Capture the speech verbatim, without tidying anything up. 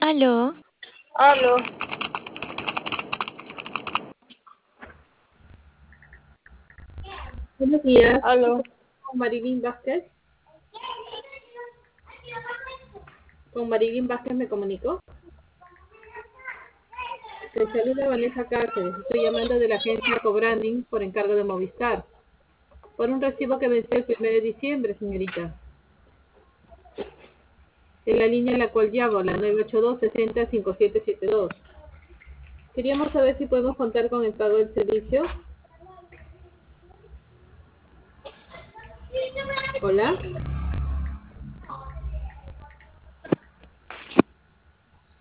Aló, Aló, Buenos días, aló. con Marilyn Vázquez. Con Marilyn Vázquez me comunico. Te saluda Vanessa Cáceres. Estoy llamando de la agencia Cobranding por encargo de Movistar. Por un recibo que venció el primero de diciembre, señorita. En la línea en la cual llamo, la nueve ocho dos, sesenta, cincuenta y siete setenta y dos. Queríamos saber si podemos contar con el pago del servicio. Hola.